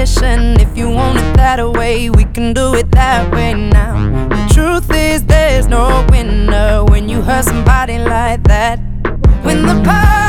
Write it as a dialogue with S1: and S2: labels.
S1: confession. If you want it that way, we can do it that way now. The truth is there's no winner when you hurt somebody like that. When the